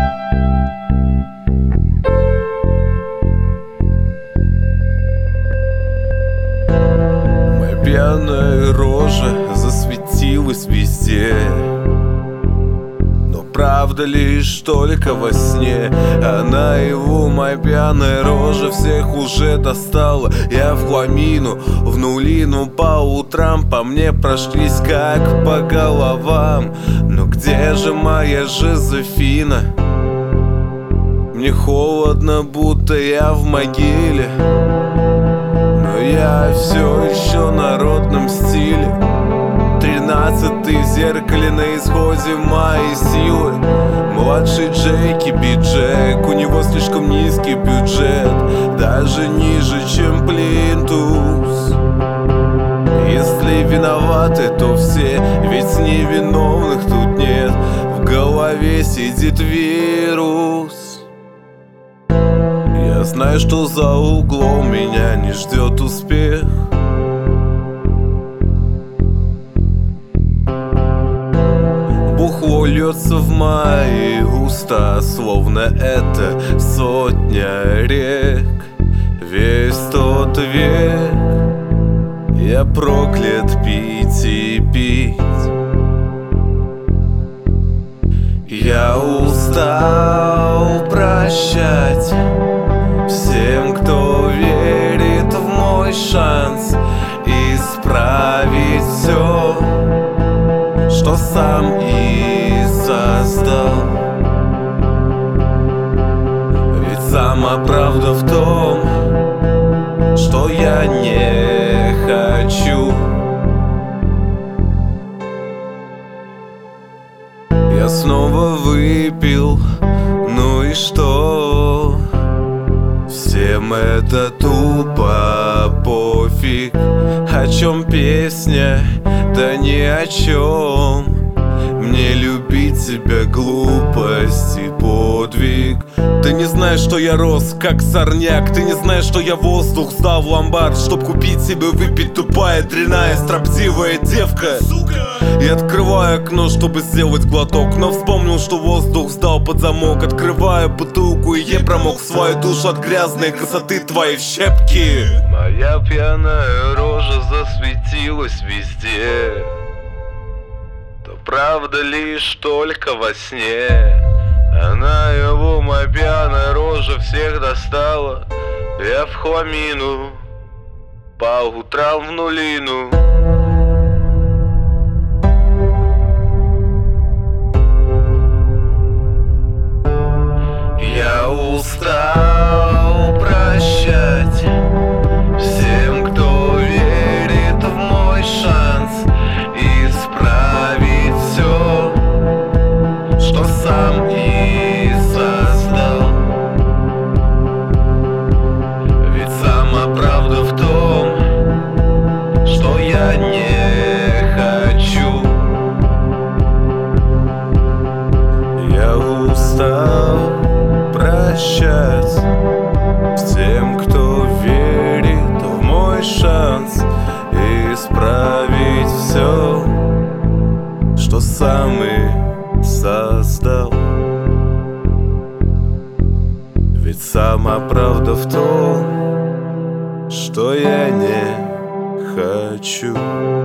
Моя пьяная рожа засветилась везде, но правда лишь только во сне. А наяву моя пьяная рожа всех уже достала. Я в хламину, в нулину по утрам по мне прошлись как по головам. Но где же моя Жозефина? Мне холодно, будто я в могиле, но я все еще в народном стиле. 13-й в зеркале на исходе моей силы. Младший Джеки Биджек, у него слишком низкий бюджет, даже ниже, чем плинтус. Если виноваты, то все, ведь невиновных тут нет. В голове сидит вирус. Я знаю, что за углом меня не ждет успех. Бухло льется в мои уста, словно это сотня рек. Весь тот век я проклят пить и пить. Я устал прощать всем, кто верит в мой шанс исправить все, что сам и создал. Ведь сама правда в том, что я не хочу. Я снова выпил, ну и что? Всем это тупо пофиг. О чем песня? Да ни о чем. Мне любить тебя глупость и подвиг. Ты не знаешь, что я рос, как сорняк. Ты не знаешь, что я воздух сдал в ломбард, чтоб купить себе выпить, тупая, дрянная, строптивая девка. Сука! Я открываю окно, чтобы сделать глоток, но вспомнил, что воздух сдал под замок. Открываю бутылку, и я промок свою душу от грязной красоты твоей в щепки. Моя пьяная рожа засветилась везде, то правда лишь только во сне. А наяву моя пьяная рожа всех достала. Я в хламину, по утрам в нулину. Я устал прощать всем, кто верит в мой шанс исправить все, что сам и создал. Ведь сама правда в том, что я не хочу. Я устал прощать всем, кто верит в мой шанс исправить все, что сам и создал. Ведь сама правда в том, что я не хочу.